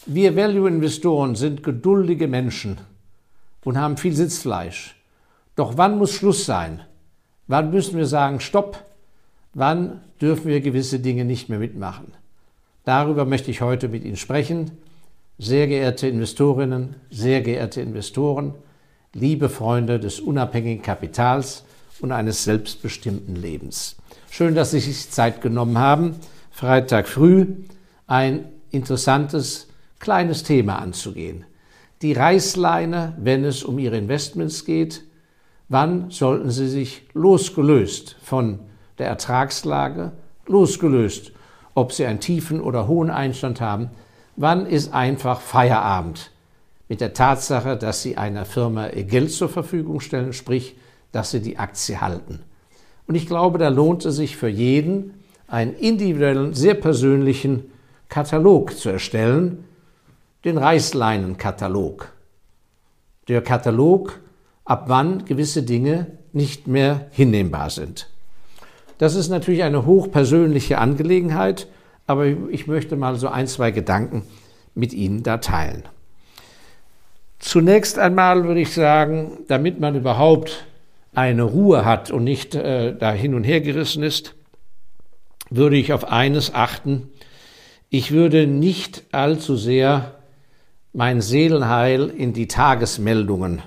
Wir Value-Investoren sind geduldige Menschen und haben viel Sitzfleisch. Doch wann muss Schluss sein? Wann müssen wir sagen, stopp? Wann dürfen wir gewisse Dinge nicht mehr mitmachen? Darüber möchte ich heute mit Ihnen sprechen. Sehr geehrte Investorinnen, sehr geehrte Investoren, liebe Freunde des unabhängigen Kapitals und eines selbstbestimmten Lebens. Schön, dass Sie sich Zeit genommen haben, Freitag früh ein interessantes, kleines Thema anzugehen. Die Reißleine, wenn es um Ihre Investments geht. Wann sollten Sie sich losgelöst von der Ertragslage, losgelöst, ob Sie einen tiefen oder hohen Einstand haben, wann ist einfach Feierabend mit der Tatsache, dass Sie einer Firma ihr Geld zur Verfügung stellen, sprich, dass Sie die Aktie halten. Und ich glaube, da lohnt es sich für jeden, einen individuellen, sehr persönlichen Katalog zu erstellen, den Reißleinenkatalog. Der Katalog, ab wann gewisse Dinge nicht mehr hinnehmbar sind. Das ist natürlich eine hochpersönliche Angelegenheit, aber ich möchte mal so ein, zwei Gedanken mit Ihnen da teilen. Zunächst einmal würde ich sagen, damit man überhaupt eine Ruhe hat und nicht da hin und her gerissen ist, würde ich auf eines achten. Ich würde nicht allzu sehr mein Seelenheil in die Tagesmeldungen,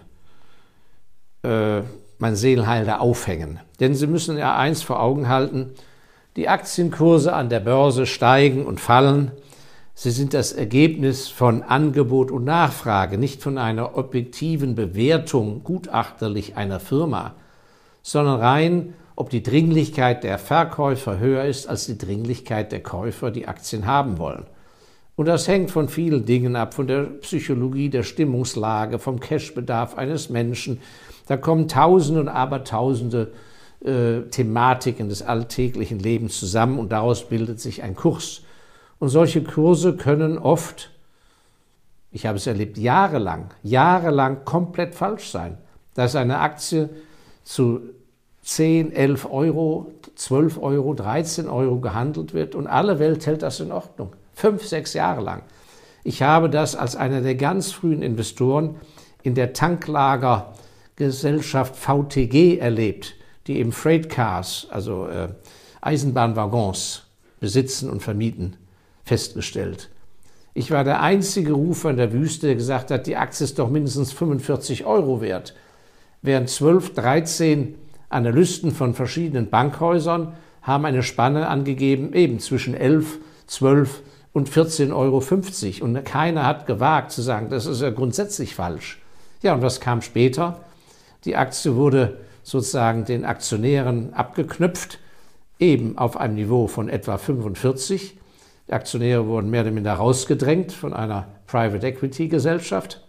mein Seelenheil da aufhängen. Denn Sie müssen ja eins vor Augen halten, die Aktienkurse an der Börse steigen und fallen. Sie sind das Ergebnis von Angebot und Nachfrage, nicht von einer objektiven Bewertung gutachterlich einer Firma, sondern rein, ob die Dringlichkeit der Verkäufer höher ist als die Dringlichkeit der Käufer, die Aktien haben wollen. Und das hängt von vielen Dingen ab, von der Psychologie, der Stimmungslage, vom Cashbedarf eines Menschen. Da kommen Tausende und Abertausende Thematiken des alltäglichen Lebens zusammen und daraus bildet sich ein Kurs. Und solche Kurse können oft, ich habe es erlebt, jahrelang komplett falsch sein. Dass eine Aktie zu 10, 11 Euro, 12 Euro, 13 Euro gehandelt wird und alle Welt hält das in Ordnung. 5, 6 Jahre lang. Ich habe das als einer der ganz frühen Investoren in der Tanklagergesellschaft VTG erlebt, die eben Freight Cars, also Eisenbahnwaggons, besitzen und vermieten, festgestellt. Ich war der einzige Rufer in der Wüste, der gesagt hat, die Aktie ist doch mindestens 45 Euro wert. Während 12, 13 Analysten von verschiedenen Bankhäusern haben eine Spanne angegeben, eben zwischen 11, 12 und 14,50 Euro. Und keiner hat gewagt zu sagen, das ist ja grundsätzlich falsch. Ja, und was kam später? Die Aktie wurde sozusagen den Aktionären abgeknöpft, eben auf einem Niveau von etwa 45. Die Aktionäre wurden mehr oder minder rausgedrängt von einer Private Equity Gesellschaft.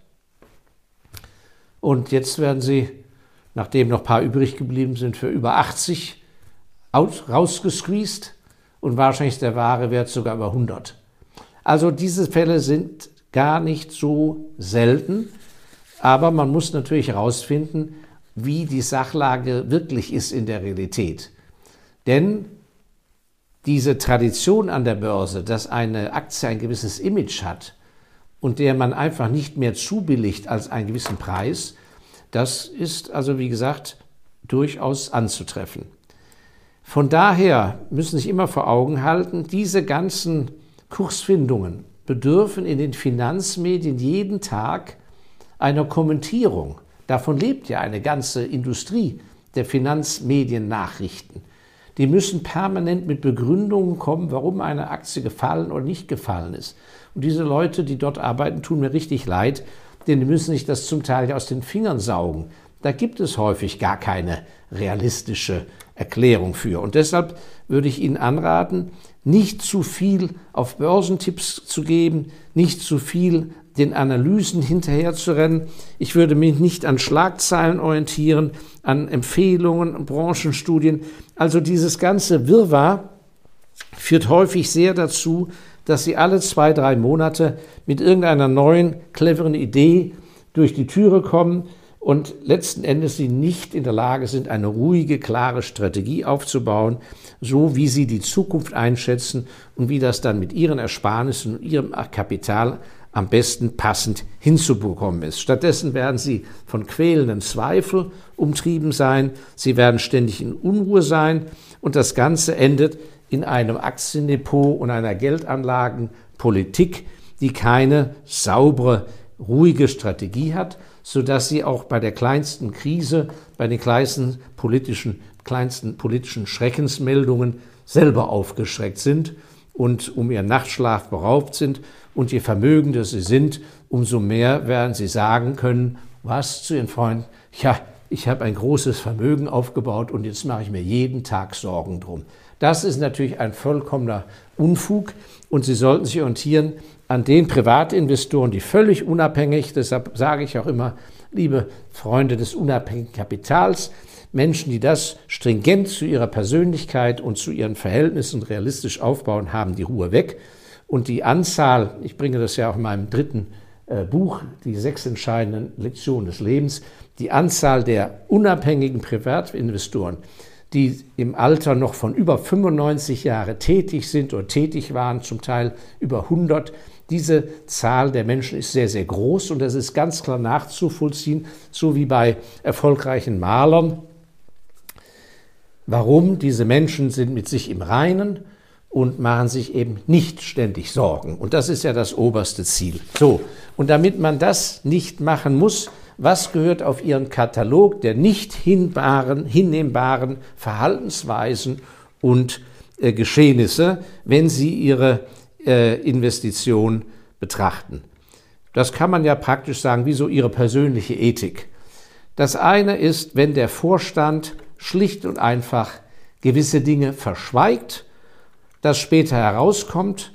Und jetzt werden sie, nachdem noch ein paar übrig geblieben sind, für über 80 rausgesqueezed und wahrscheinlich ist der wahre Wert sogar über 100. Also diese Fälle sind gar nicht so selten, aber man muss natürlich herausfinden, wie die Sachlage wirklich ist in der Realität. Denn diese Tradition an der Börse, dass eine Aktie ein gewisses Image hat und der man einfach nicht mehr zubilligt als einen gewissen Preis, das ist also, wie gesagt, durchaus anzutreffen. Von daher müssen Sie sich immer vor Augen halten, diese ganzen Kursfindungen bedürfen in den Finanzmedien jeden Tag einer Kommentierung. Davon lebt ja eine ganze Industrie der Finanzmediennachrichten. Die müssen permanent mit Begründungen kommen, warum eine Aktie gefallen oder nicht gefallen ist. Und diese Leute, die dort arbeiten, tun mir richtig leid, denn die müssen sich das zum Teil aus den Fingern saugen. Da gibt es häufig gar keine realistische Erklärung für. Und deshalb würde ich Ihnen anraten, nicht zu viel auf Börsentipps zu geben, nicht zu viel den Analysen hinterher zu rennen. Ich würde mich nicht an Schlagzeilen orientieren, an Empfehlungen, Branchenstudien. Also dieses ganze Wirrwarr führt häufig sehr dazu, dass Sie alle 2, 3 Monate mit irgendeiner neuen, cleveren Idee durch die Türe kommen und letzten Endes Sie nicht in der Lage sind, eine ruhige, klare Strategie aufzubauen, so wie Sie die Zukunft einschätzen und wie das dann mit Ihren Ersparnissen und Ihrem Kapital am besten passend hinzubekommen ist. Stattdessen werden sie von quälenden Zweifeln umtrieben sein, sie werden ständig in Unruhe sein und das Ganze endet in einem Aktiendepot und einer Geldanlagenpolitik, die keine saubere, ruhige Strategie hat, sodass sie auch bei der kleinsten Krise, bei den kleinsten politischen Schreckensmeldungen selber aufgeschreckt sind und um ihren Nachtschlaf beraubt sind. Und je vermögender sie sind, umso mehr werden sie sagen können, was zu ihren Freunden, ja, ich habe ein großes Vermögen aufgebaut und jetzt mache ich mir jeden Tag Sorgen drum. Das ist natürlich ein vollkommener Unfug und Sie sollten sich orientieren an den Privatinvestoren, die völlig unabhängig, deshalb sage ich auch immer, liebe Freunde des unabhängigen Kapitals, Menschen, die das stringent zu ihrer Persönlichkeit und zu ihren Verhältnissen realistisch aufbauen, haben die Ruhe weg. Und die Anzahl, ich bringe das ja auch in meinem dritten Buch, die 6 entscheidenden Lektionen des Lebens, die Anzahl der unabhängigen Privatinvestoren, die im Alter noch von über 95 Jahren tätig sind oder tätig waren, zum Teil über 100, diese Zahl der Menschen ist sehr, sehr groß und das ist ganz klar nachzuvollziehen, so wie bei erfolgreichen Malern. Warum? Diese Menschen sind mit sich im Reinen und machen sich eben nicht ständig Sorgen. Und das ist ja das oberste Ziel. So, und damit man das nicht machen muss, was gehört auf Ihren Katalog der nicht hinnehmbaren Verhaltensweisen und Geschehnisse, wenn Sie Ihre Investition betrachten? Das kann man ja praktisch sagen, wie so Ihre persönliche Ethik. Das eine ist, wenn der Vorstand schlicht und einfach gewisse Dinge verschweigt, das später herauskommt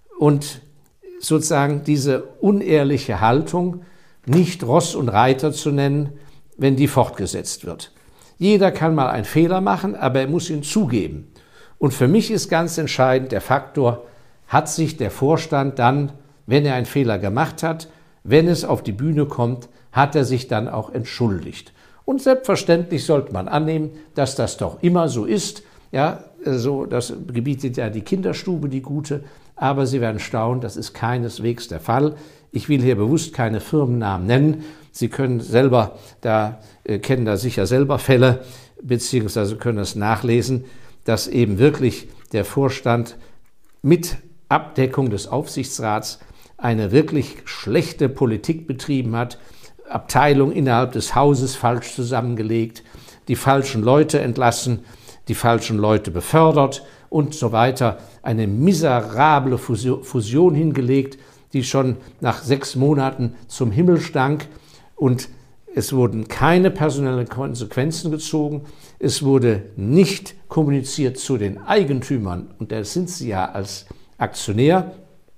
und sozusagen diese unehrliche Haltung nicht Ross und Reiter zu nennen, wenn die fortgesetzt wird. Jeder kann mal einen Fehler machen, aber er muss ihn zugeben. Und für mich ist ganz entscheidend der Faktor, hat sich der Vorstand dann, wenn er einen Fehler gemacht hat, wenn es auf die Bühne kommt, hat er sich dann auch entschuldigt. Und selbstverständlich sollte man annehmen, dass das doch immer so ist. Ja, so, das gebietet ja die Kinderstube, die gute. Aber Sie werden staunen, das ist keineswegs der Fall. Ich will hier bewusst keine Firmennamen nennen. Sie können selber, kennen da sicher selber Fälle, beziehungsweise können das nachlesen, dass eben wirklich der Vorstand mit Abdeckung des Aufsichtsrats eine wirklich schlechte Politik betrieben hat, Abteilung innerhalb des Hauses falsch zusammengelegt, die falschen Leute entlassen, die falschen Leute befördert und so weiter. Eine miserable Fusion hingelegt, die schon nach 6 Monaten zum Himmel stank und es wurden keine personellen Konsequenzen gezogen. Es wurde nicht kommuniziert zu den Eigentümern und da sind sie ja als Aktionär.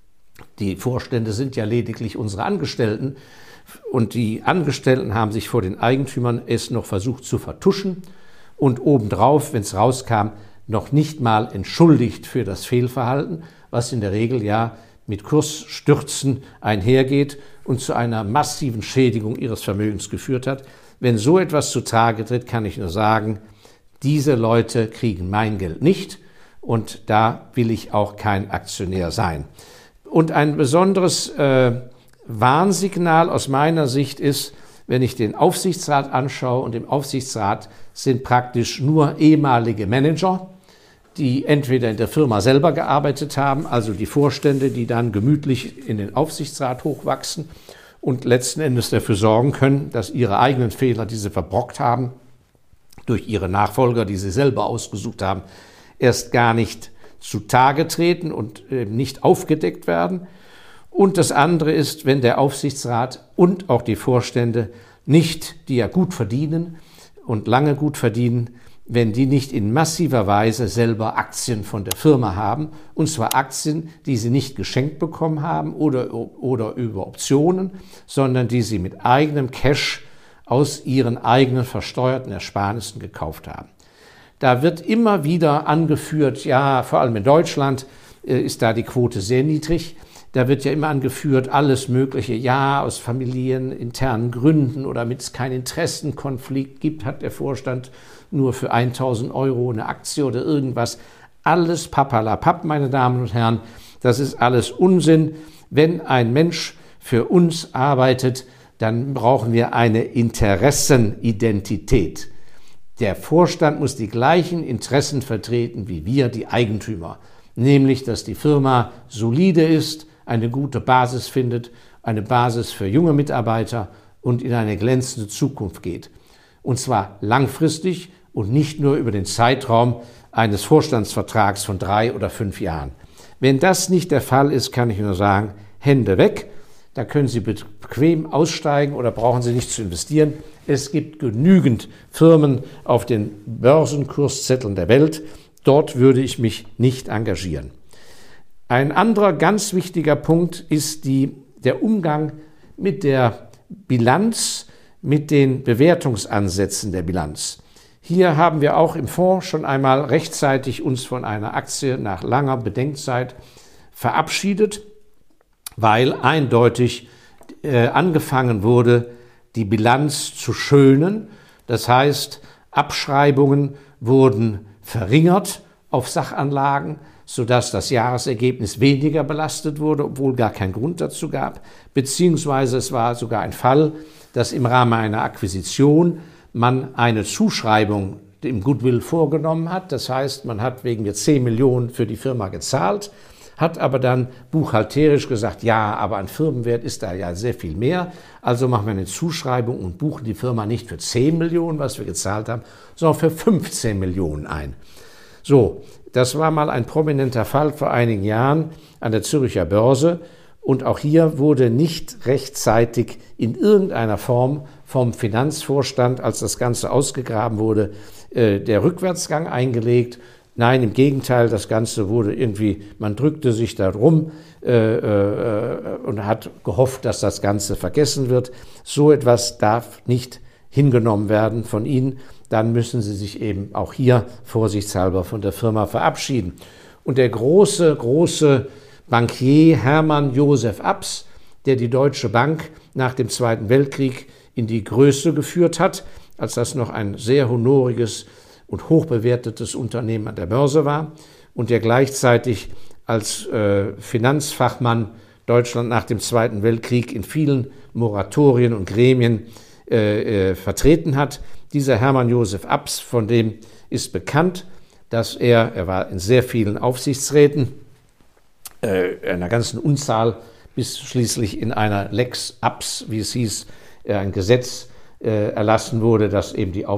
Die Vorstände sind ja lediglich unsere Angestellten. Und die Angestellten haben sich vor den Eigentümern es noch versucht zu vertuschen und obendrauf, wenn es rauskam, noch nicht mal entschuldigt für das Fehlverhalten, was in der Regel ja mit Kursstürzen einhergeht und zu einer massiven Schädigung ihres Vermögens geführt hat. Wenn so etwas zutage tritt, kann ich nur sagen, diese Leute kriegen mein Geld nicht und da will ich auch kein Aktionär sein. Und ein besonderes Warnsignal aus meiner Sicht ist, wenn ich den Aufsichtsrat anschaue und im Aufsichtsrat sind praktisch nur ehemalige Manager, die entweder in der Firma selber gearbeitet haben, also die Vorstände, die dann gemütlich in den Aufsichtsrat hochwachsen und letzten Endes dafür sorgen können, dass ihre eigenen Fehler, die sie verbrockt haben, durch ihre Nachfolger, die sie selber ausgesucht haben, erst gar nicht zutage treten und nicht aufgedeckt werden. Und das andere ist, wenn der Aufsichtsrat und auch die Vorstände nicht, die ja gut verdienen und lange gut verdienen, wenn die nicht in massiver Weise selber Aktien von der Firma haben, und zwar Aktien, die sie nicht geschenkt bekommen haben oder über Optionen, sondern die sie mit eigenem Cash aus ihren eigenen versteuerten Ersparnissen gekauft haben. Da wird immer wieder angeführt, ja, vor allem in Deutschland ist da die Quote sehr niedrig. Da wird ja immer angeführt, alles Mögliche, ja, aus familieninternen Gründen oder damit es keinen Interessenkonflikt gibt, hat der Vorstand nur für 1.000 € eine Aktie oder irgendwas. Alles papperlapapp, meine Damen und Herren, das ist alles Unsinn. Wenn ein Mensch für uns arbeitet, dann brauchen wir eine Interessenidentität. Der Vorstand muss die gleichen Interessen vertreten wie wir, die Eigentümer. Nämlich, dass die Firma solide ist, eine gute Basis findet, eine Basis für junge Mitarbeiter und in eine glänzende Zukunft geht. Und zwar langfristig und nicht nur über den Zeitraum eines Vorstandsvertrags von 3 oder 5 Jahren. Wenn das nicht der Fall ist, kann ich nur sagen, Hände weg. Da können Sie bequem aussteigen oder brauchen Sie nicht zu investieren. Es gibt genügend Firmen auf den Börsenkurszetteln der Welt. Dort würde ich mich nicht engagieren. Ein anderer ganz wichtiger Punkt ist der Umgang mit der Bilanz, mit den Bewertungsansätzen der Bilanz. Hier haben wir auch im Fonds schon einmal rechtzeitig uns von einer Aktie nach langer Bedenkzeit verabschiedet, weil eindeutig angefangen wurde, die Bilanz zu schönen. Das heißt, Abschreibungen wurden verringert auf Sachanlagen, sodass das Jahresergebnis weniger belastet wurde, obwohl gar kein Grund dazu gab. Beziehungsweise es war sogar ein Fall, dass im Rahmen einer Akquisition man eine Zuschreibung im Goodwill vorgenommen hat. Das heißt, man hat wegen der 10 Millionen für die Firma gezahlt, hat aber dann buchhalterisch gesagt, ja, aber an Firmenwert ist da ja sehr viel mehr. Also machen wir eine Zuschreibung und buchen die Firma nicht für 10 Millionen, was wir gezahlt haben, sondern für 15 Millionen ein. So, das war mal ein prominenter Fall vor einigen Jahren an der Zürcher Börse. Und auch hier wurde nicht rechtzeitig in irgendeiner Form vom Finanzvorstand, als das Ganze ausgegraben wurde, der Rückwärtsgang eingelegt. Nein, im Gegenteil, das Ganze wurde irgendwie, man drückte sich da rum und hat gehofft, dass das Ganze vergessen wird. So etwas darf nicht hingenommen werden von Ihnen. Dann müssen Sie sich eben auch hier vorsichtshalber von der Firma verabschieden. Und der große Bankier Hermann Josef Abs, der die Deutsche Bank nach dem Zweiten Weltkrieg in die Größe geführt hat, als das noch ein sehr honoriges und hochbewertetes Unternehmen an der Börse war und der gleichzeitig als Finanzfachmann Deutschland nach dem Zweiten Weltkrieg in vielen Moratorien und Gremien vertreten hat. Dieser Hermann Josef Abs, von dem ist bekannt, dass er war in sehr vielen Aufsichtsräten, einer ganzen Unzahl, bis schließlich in einer Lex Abs, wie es hieß, ein Gesetz erlassen wurde, dass eben die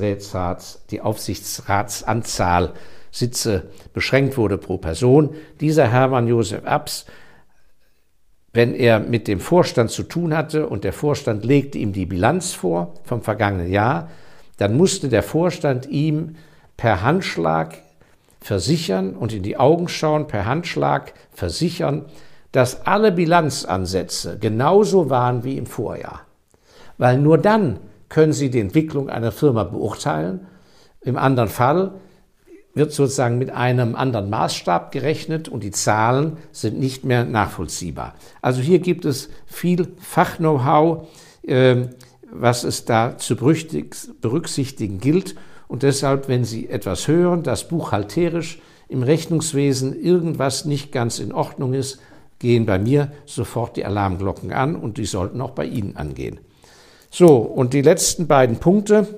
Aufsichtsratsanzahl Sitze beschränkt wurde pro Person. Dieser Hermann Josef Abs, wenn er mit dem Vorstand zu tun hatte und der Vorstand legte ihm die Bilanz vor vom vergangenen Jahr, dann musste der Vorstand ihm per Handschlag versichern und in die Augen schauen, per Handschlag versichern, dass alle Bilanzansätze genauso waren wie im Vorjahr. Weil nur dann können Sie die Entwicklung einer Firma beurteilen. Im anderen Fall wird sozusagen mit einem anderen Maßstab gerechnet und die Zahlen sind nicht mehr nachvollziehbar. Also hier gibt es viel Fach-Know-how, was es da zu berücksichtigen gilt. Und deshalb, wenn Sie etwas hören, dass buchhalterisch im Rechnungswesen irgendwas nicht ganz in Ordnung ist, gehen bei mir sofort die Alarmglocken an und die sollten auch bei Ihnen angehen. So, und die letzten beiden Punkte.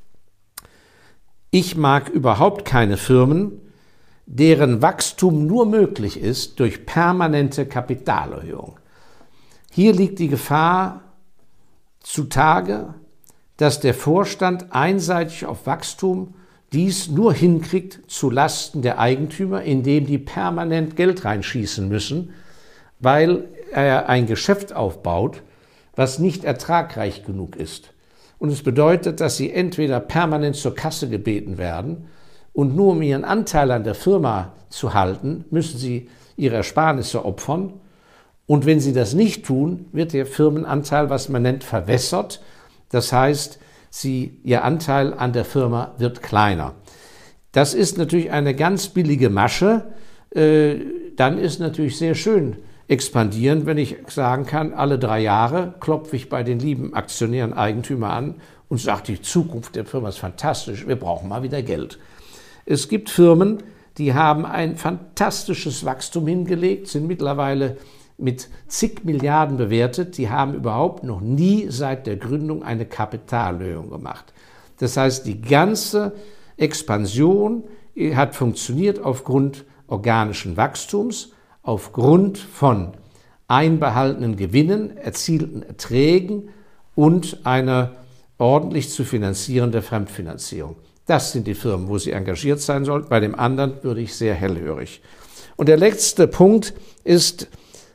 Ich mag überhaupt keine Firmen, deren Wachstum nur möglich ist durch permanente Kapitalerhöhung. Hier liegt die Gefahr zutage, dass der Vorstand einseitig auf Wachstum dies nur hinkriegt zu Lasten der Eigentümer, indem die permanent Geld reinschießen müssen, weil er ein Geschäft aufbaut, was nicht ertragreich genug ist. Und es bedeutet, dass sie entweder permanent zur Kasse gebeten werden und nur um ihren Anteil an der Firma zu halten, müssen sie ihre Ersparnisse opfern. Und wenn sie das nicht tun, wird der Firmenanteil, was man nennt, verwässert. Das heißt, ihr Anteil an der Firma wird kleiner. Das ist natürlich eine ganz billige Masche. Dann ist natürlich sehr schön expandieren, wenn ich sagen kann, alle 3 Jahre klopfe ich bei den lieben Aktionären, Eigentümer an und sage, die Zukunft der Firma ist fantastisch, wir brauchen mal wieder Geld. Es gibt Firmen, die haben ein fantastisches Wachstum hingelegt, sind mittlerweile mit zig Milliarden bewertet, die haben überhaupt noch nie seit der Gründung eine Kapitalerhöhung gemacht. Das heißt, die ganze Expansion hat funktioniert aufgrund organischen Wachstums, aufgrund von einbehaltenen Gewinnen, erzielten Erträgen und einer ordentlich zu finanzierenden Fremdfinanzierung. Das sind die Firmen, wo sie engagiert sein sollten. Bei dem anderen würde ich sehr hellhörig. Und der letzte Punkt ist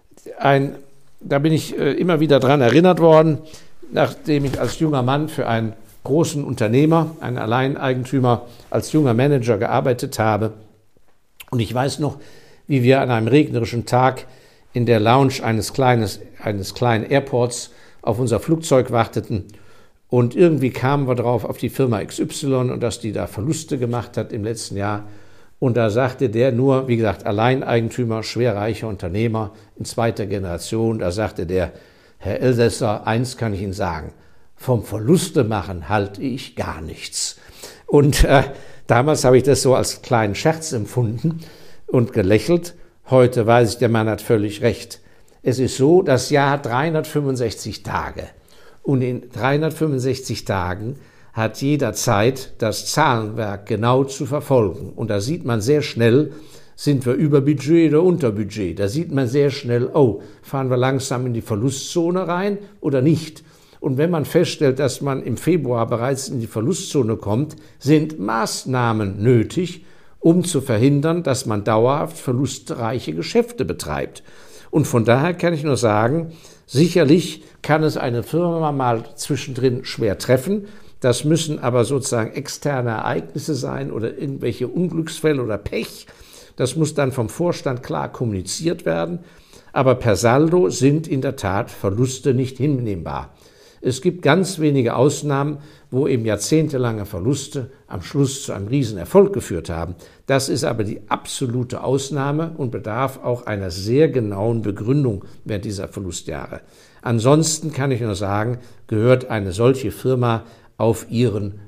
da bin ich immer wieder dran erinnert worden, nachdem ich als junger Mann für einen großen Unternehmer, einen Alleineigentümer, als junger Manager gearbeitet habe. Und ich weiß noch, wie wir an einem regnerischen Tag in der Lounge eines kleinen Airports auf unser Flugzeug warteten. Und irgendwie kamen wir drauf auf die Firma XY und dass die da Verluste gemacht hat im letzten Jahr. Und da sagte der nur, wie gesagt, Alleineigentümer, schwerreicher Unternehmer in zweiter Generation, da sagte der, Herr Elsässer, eins kann ich Ihnen sagen, vom Verluste machen halte ich gar nichts. Und damals habe ich das so als kleinen Scherz empfunden und gelächelt. Heute weiß ich, der Mann hat völlig recht. Es ist so, das Jahr hat 365 Tage. Und in 365 Tagen hat jeder Zeit, das Zahlenwerk genau zu verfolgen. Und da sieht man sehr schnell, sind wir über Budget oder unter Budget. Da sieht man sehr schnell, oh, fahren wir langsam in die Verlustzone rein oder nicht. Und wenn man feststellt, dass man im Februar bereits in die Verlustzone kommt, sind Maßnahmen nötig, um zu verhindern, dass man dauerhaft verlustreiche Geschäfte betreibt. Und von daher kann ich nur sagen, sicherlich kann es eine Firma mal zwischendrin schwer treffen. Das müssen aber sozusagen externe Ereignisse sein oder irgendwelche Unglücksfälle oder Pech. Das muss dann vom Vorstand klar kommuniziert werden. Aber per Saldo sind in der Tat Verluste nicht hinnehmbar. Es gibt ganz wenige Ausnahmen, wo eben jahrzehntelange Verluste am Schluss zu einem Riesenerfolg geführt haben. Das ist aber die absolute Ausnahme und bedarf auch einer sehr genauen Begründung während dieser Verlustjahre. Ansonsten kann ich nur sagen, gehört eine solche Firma auf ihren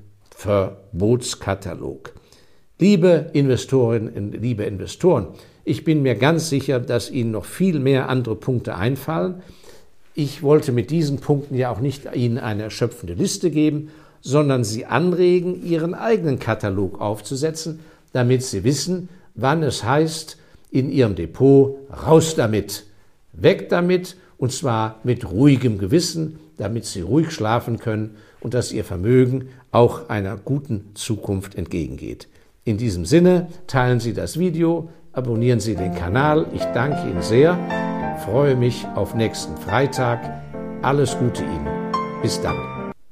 Verbotskatalog. Liebe Investorinnen und liebe Investoren, ich bin mir ganz sicher, dass Ihnen noch viel mehr andere Punkte einfallen. Ich wollte mit diesen Punkten ja auch nicht Ihnen eine erschöpfende Liste geben, sondern Sie anregen, Ihren eigenen Katalog aufzusetzen, damit Sie wissen, wann es heißt, in Ihrem Depot raus damit, weg damit, und zwar mit ruhigem Gewissen, damit Sie ruhig schlafen können und dass Ihr Vermögen auch einer guten Zukunft entgegengeht. In diesem Sinne, teilen Sie das Video, abonnieren Sie den Kanal. Ich danke Ihnen sehr, freue mich auf nächsten Freitag. Alles Gute Ihnen. Bis dann.